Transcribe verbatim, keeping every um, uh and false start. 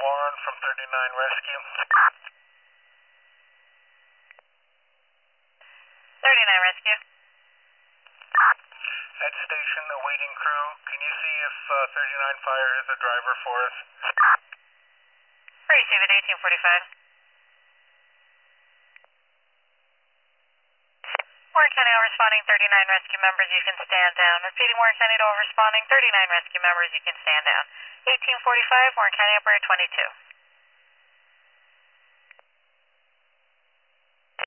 Warren from thirty-nine Rescue. thirty-nine Rescue. At station, awaiting crew. Can you see if uh, thirty-nine Fire is a driver for us? Receive it, eighteen forty-five. Warren County all responding, thirty-nine rescue members, you can stand down. Repeating Warren County all responding, thirty-nine rescue members, you can stand down. eighteen forty-five, Warren County operator twenty-two.